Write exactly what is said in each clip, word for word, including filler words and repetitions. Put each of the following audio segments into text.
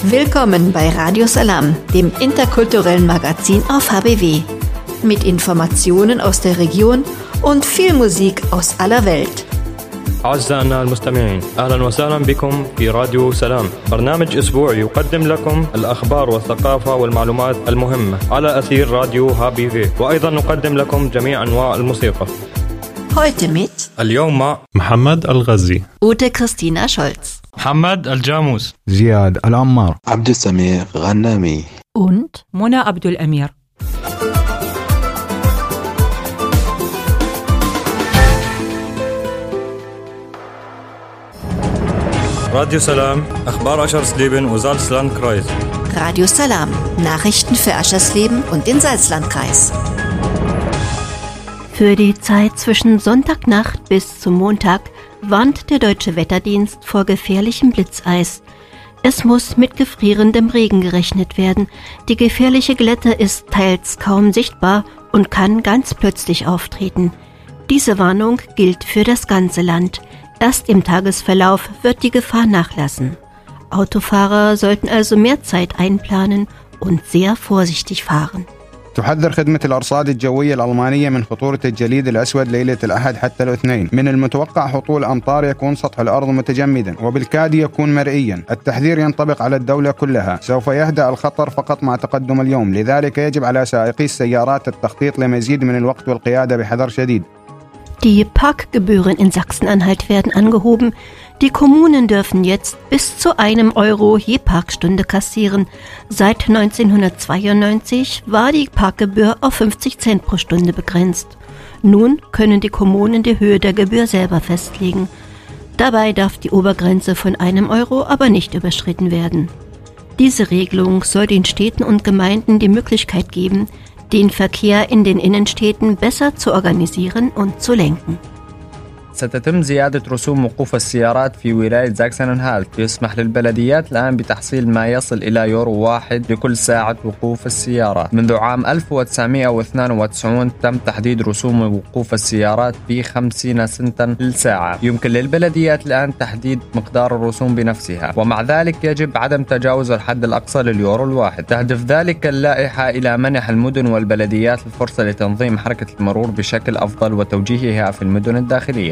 Willkommen bei Radio Salam, dem interkulturellen Magazin auf H B W. Mit Informationen aus der Region und viel Musik aus aller Welt. أعزائنا المستمعين، أهلا وسهلا بكم في راديو سلام، برنامج أسبوعي يقدم لكم الأخبار والثقافة والمعلومات المهمة على أثير راديو ها بي في، وأيضا نقدم لكم جميع أنواع الموسيقى. Heute mit اليوم محمد الغزي، Ute Christina Scholz, محمد الجاموس، زياد العمار، عبد السميع غنامي und منى عبد الأمير. راديو سلام، أخبار Aschersleben und Salzlandkreis. Radio Salam, Nachrichten für Aschersleben und den Salzlandkreis. Für die Zeit zwischen Sonntagnacht bis zum Montag warnt der Deutsche Wetterdienst vor gefährlichem Blitzeis. Es muss mit gefrierendem Regen gerechnet werden. Die gefährliche Glätte ist teils kaum sichtbar und kann ganz plötzlich auftreten. Diese Warnung gilt für das ganze Land. Erst im Tagesverlauf wird die Gefahr nachlassen. Autofahrer sollten also mehr Zeit einplanen und sehr vorsichtig fahren. تحذر خدمة الأرصاد الجوية الألمانية من خطورة الجليد الأسود ليلة الأحد حتى الاثنين. من المتوقع هطول أمطار يكون سطح الأرض متجمدا وبالكاد يكون مرئيا. التحذير ينطبق على الدولة كلها. سوف يهدأ الخطر فقط مع تقدم اليوم، لذلك يجب على سائقي السيارات التخطيط لمزيد من الوقت والقيادة بحذر شديد. Die Parkgebühren in Sachsen-Anhalt werden angehoben. Die Kommunen dürfen jetzt bis zu einem Euro je Parkstunde kassieren. Seit neunzehnhundertzweiundneunzig war die Parkgebühr auf fünfzig Cent pro Stunde begrenzt. Nun können die Kommunen die Höhe der Gebühr selber festlegen. Dabei darf die Obergrenze von einem Euro aber nicht überschritten werden. Diese Regelung soll den Städten und Gemeinden die Möglichkeit geben, den Verkehr in den Innenstädten besser zu organisieren und zu lenken. ستتم زيادة رسوم وقوف السيارات في ولاية زاكسن-أنهالت. يسمح للبلديات الآن بتحصيل ما يصل إلى يورو واحد لكل ساعة وقوف السيارات. منذ عام ألف وتسعمائة واثنين وتسعين تم تحديد رسوم وقوف السيارات ب خمسين سنتا للساعة. يمكن للبلديات الآن تحديد مقدار الرسوم بنفسها، ومع ذلك يجب عدم تجاوز الحد الأقصى لليورو الواحد. تهدف ذلك اللائحة إلى منح المدن والبلديات الفرصة لتنظيم حركة المرور بشكل أفضل وتوجيهها في المدن الداخلية.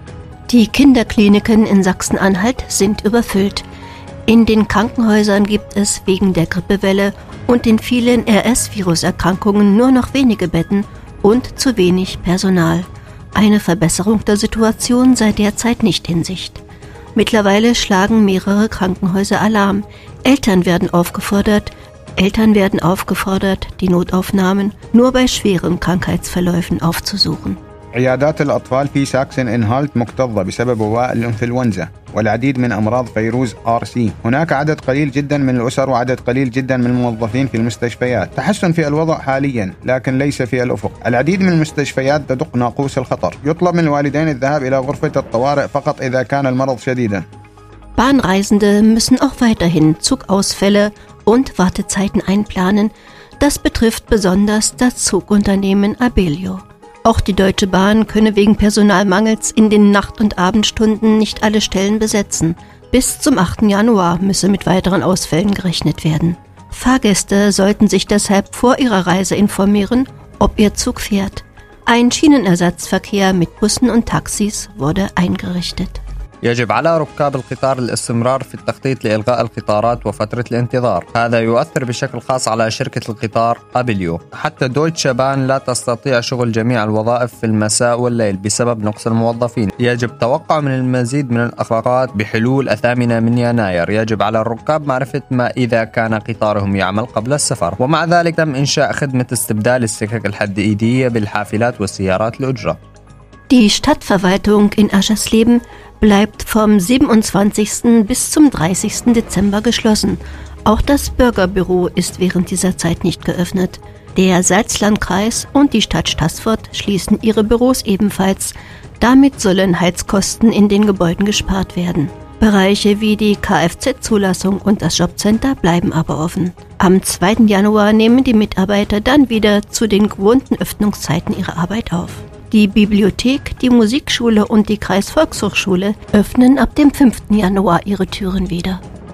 Die Kinderkliniken in Sachsen-Anhalt sind überfüllt. In den Krankenhäusern gibt es wegen der Grippewelle und den vielen R S-Viruserkrankungen nur noch wenige Betten und zu wenig Personal. Eine Verbesserung der Situation sei derzeit nicht in Sicht. Mittlerweile schlagen mehrere Krankenhäuser Alarm. Eltern werden aufgefordert, Eltern werden aufgefordert, die Notaufnahmen nur bei schweren Krankheitsverläufen aufzusuchen. عيادات الأطفال في ساكسن إنهالت مكتظة بسبب وباء الإنفلونزا والعديد من أمراض فيروس آر سي. هناك عدد قليل جدا من الأسر وعدد قليل جدا من الموظفين في المستشفيات. تحسن في الوضع حاليا لكن ليس في الأفق. العديد من المستشفيات تدق ناقوس الخطر. يطلب من الوالدين الذهاب إلى غرفة الطوارئ فقط إذا كان المرض شديدا. Bahnreisende müssen auch weiterhin Zugausfälle und Wartezeiten einplanen. Das betrifft besonders das Zugunternehmen Abellio. Auch die Deutsche Bahn könne wegen Personalmangels in den Nacht- und Abendstunden nicht alle Stellen besetzen. Bis zum achten Januar müsse mit weiteren Ausfällen gerechnet werden. Fahrgäste sollten sich deshalb vor ihrer Reise informieren, ob ihr Zug fährt. Ein Schienenersatzverkehr mit Bussen und Taxis wurde eingerichtet. يجب على ركاب القطار الاستمرار في التخطيط لإلغاء القطارات وفترة الانتظار. هذا يؤثر بشكل خاص على شركة القطار أبيليو. حتى دويتشه بان لا تستطيع شغل جميع الوظائف في المساء والليل بسبب نقص الموظفين. يجب توقع من المزيد من الأخفاقات بحلول الثامنة من يناير. يجب على الركاب معرفة ما إذا كان قطارهم يعمل قبل السفر. ومع ذلك تم إنشاء خدمة استبدال السكك الحديدية بالحافلات والسيارات الأجرة. Die Stadtverwaltung in Aschersleben bleibt vom siebenundzwanzigsten bis zum dreißigsten Dezember geschlossen. Auch das Bürgerbüro ist während dieser Zeit nicht geöffnet. Der Salzlandkreis und die Stadt Staßfurt schließen ihre Büros ebenfalls. Damit sollen Heizkosten in den Gebäuden gespart werden. Bereiche wie die Kfz-Zulassung und das Jobcenter bleiben aber offen. Am zweiten Januar nehmen die Mitarbeiter dann wieder zu den gewohnten Öffnungszeiten ihre Arbeit auf. Die Bibliothek, die Musikschule und die Kreisvolkshochschule öffnen ab dem fünften Januar ihre Türen wieder.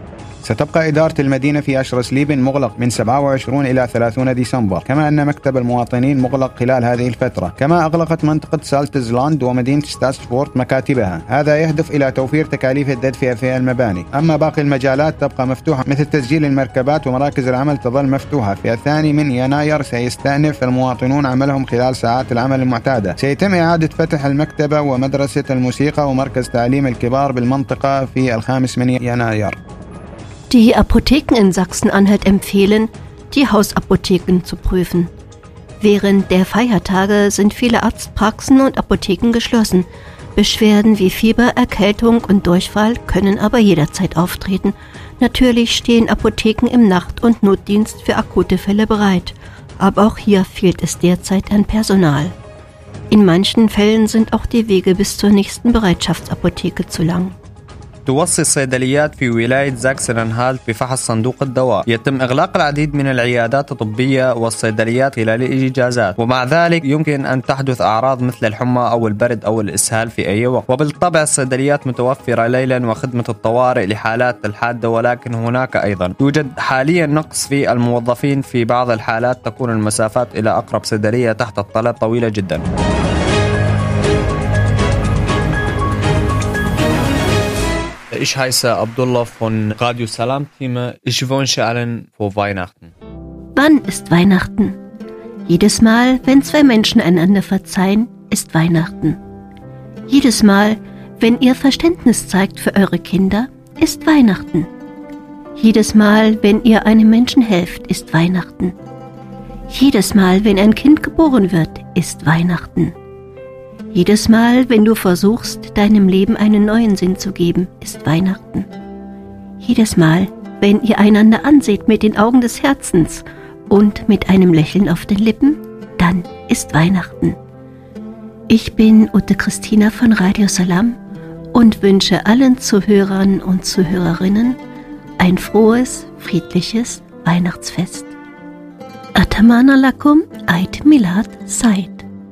ستبقى إدارة المدينة في أشرسليبن مغلق من سبعة وعشرين إلى ثلاثين ديسمبر، كما أن مكتب المواطنين مغلق خلال هذه الفترة. كما أغلقت منطقة سالتزلاند ومدينة ستاسفورت مكاتبها، هذا يهدف إلى توفير تكاليف التدفئة في المباني. أما باقي المجالات تبقى مفتوحة مثل تسجيل المركبات ومراكز العمل تظل مفتوحة. في الثاني من يناير سيستأنف المواطنون عملهم خلال ساعات العمل المعتادة. سيتم إعادة فتح المكتبة ومدرسة الموسيقى ومركز تعليم الكبار بالمنطقة في الخامس من يناير. Die Apotheken in Sachsen-Anhalt empfehlen, die Hausapotheken zu prüfen. Während der Feiertage sind viele Arztpraxen und Apotheken geschlossen. Beschwerden wie Fieber, Erkältung und Durchfall können aber jederzeit auftreten. Natürlich stehen Apotheken im Nacht- und Notdienst für akute Fälle bereit. Aber auch hier fehlt es derzeit an Personal. In manchen Fällen sind auch die Wege bis zur nächsten Bereitschaftsapotheke zu lang. توصي الصيدليات في ولاية زاكسن أنهالت بفحص صندوق الدواء. يتم إغلاق العديد من العيادات الطبية والصيدليات خلال الإجازات، ومع ذلك يمكن أن تحدث أعراض مثل الحمى أو البرد أو الإسهال في أي وقت. وبالطبع الصيدليات متوفرة ليلا وخدمة الطوارئ لحالات الحادة، ولكن هناك أيضا يوجد حاليا نقص في الموظفين. في بعض الحالات تكون المسافات إلى أقرب صيدلية تحت الطلب طويلة جدا. Ich heiße Abdullah von Radio Salam Team. Ich wünsche allen frohe Weihnachten. Wann ist Weihnachten? Jedes Mal, wenn zwei Menschen einander verzeihen, ist Weihnachten. Jedes Mal, wenn ihr Verständnis zeigt für eure Kinder, ist Weihnachten. Jedes Mal, wenn ihr einem Menschen helft, ist Weihnachten. Jedes Mal, wenn ein Kind geboren wird, ist Weihnachten. Jedes Mal, wenn du versuchst, deinem Leben einen neuen Sinn zu geben, ist Weihnachten. Jedes Mal, wenn ihr einander anseht mit den Augen des Herzens und mit einem Lächeln auf den Lippen, dann ist Weihnachten. Ich bin Ute Christina von Radio Salam und wünsche allen Zuhörern und Zuhörerinnen ein frohes, friedliches Weihnachtsfest. Atamana lakum Eid Milad Said.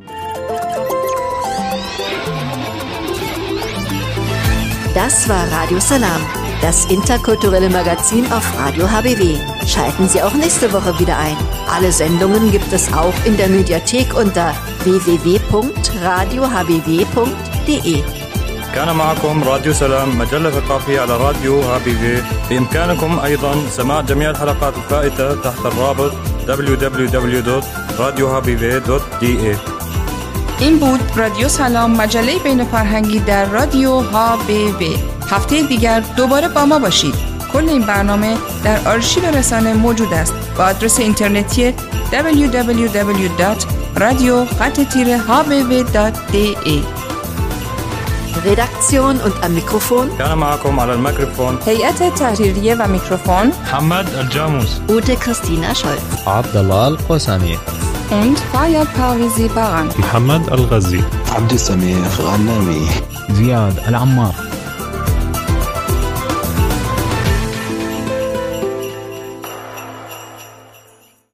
Das war Radio Salam, das interkulturelle Magazin auf Radio H B W. Schalten Sie auch nächste Woche wieder ein. Alle Sendungen gibt es auch in der Mediathek unter w w w punkt radio h b w punkt d e. كان معكم راديو سلام مجلة ثقافية على راديو ها بي في. بإمكانكم أيضا سماع جميع الحلقات الفائتة تحت الرابط دبليو دبليو دبليو دوت رادیو ها بی وی دوت دی ای. این بود رادیو سلام، مجله بین فرهنگی در رادیو ها بی وی. هفته دیگر دوباره با ما باشید. کل این برنامه در آرشیو رسانه موجود است با آدرس اینترنتی دبلیو دبلیو دبلیو دات رادیو خط تیره ها بی وی دوت دی ای. Redaktion und am Mikrofon كان معكم على الميكروفون هيئة تحريرية و میکروفون محمد الجاموس، Ute Christina Scholz, عبد الله القسامي und Faya Parisi Baran. محمد الغزي، عبد السميع غنامي، زياد العمار.